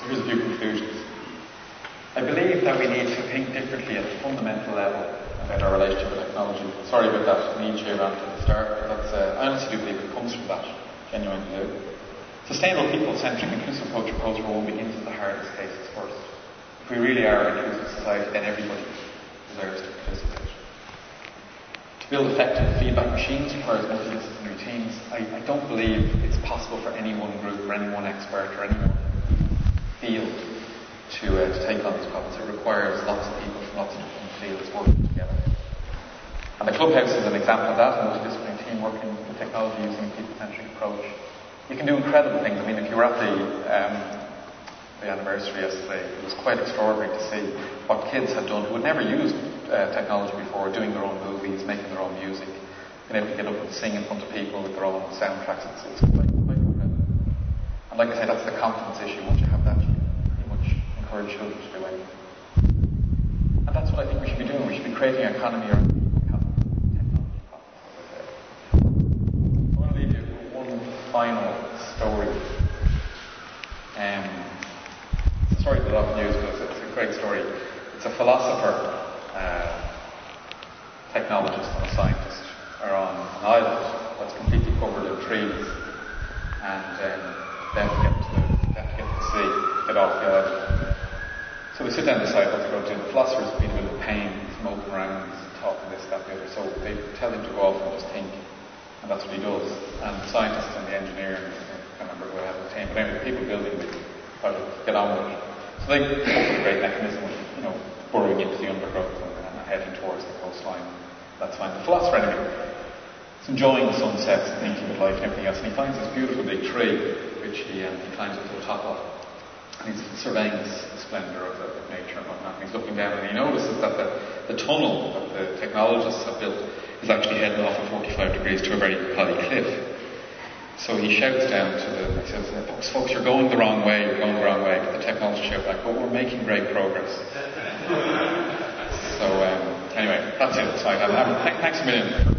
Here's a few conclusions. I believe that we need to think differently at a fundamental level about our relationship with technology. Sorry about that Nietzsche rant at the start, but I honestly do believe it comes from that. Genuinely do. Sustainable, people-centric, inclusive culture will begin with the hardest cases first. If we really are an inclusive society, then everybody deserves to participate. To build effective feedback machines requires multidisciplinary teams. I don't believe it's possible for any one group or any one expert or any one field to take on these problems. It requires lots of people from lots of different fields working together. And the Clubhouse is an example of that, a multidisciplinary team working with technology using a people-centric approach. You can do incredible things. I mean, if you were at the anniversary yesterday, it was quite extraordinary to see what kids had done who had never used technology before, doing their own movies, making their own music, being able to get up and sing in front of people with their own soundtracks. It's quite incredible. And like I say, that's the confidence issue. Once you have that, you pretty much encourage children to do anything. And that's what I think we should be doing. We should be creating an economy around technology problems. I want to leave you with one final story. It's a story that I often use, but it's a great story. It's a philosopher, technologist and a scientist are on an island that's completely covered in trees, and they have to get to the sea, get off the island. So they sit down and decide what they're going to do. The philosopher's been a bit of pain, he's moping around, he's talking this, that, the other. So they tell him to go off and just think, and that's what he does. And the scientist and the engineer, I can't remember who I have the team, but anyway, the people building the try to get on with it. So they come up with a great mechanism of, burrowing into the undergrowth and heading towards the coastline. That's fine. The philosopher, anyway, is enjoying the sunsets and thinking of life and everything else, and he finds this beautiful big tree, which he climbs up to the top of. And he's surveying the splendour of nature and whatnot, and he's looking down, and he notices that the tunnel that the technologists have built is actually heading off at 45 degrees to a very high cliff. So he shouts down to them, he says, folks, you're going the wrong way, but the technologists shout back, but we're making great progress. So anyway, that's it. So thanks a million.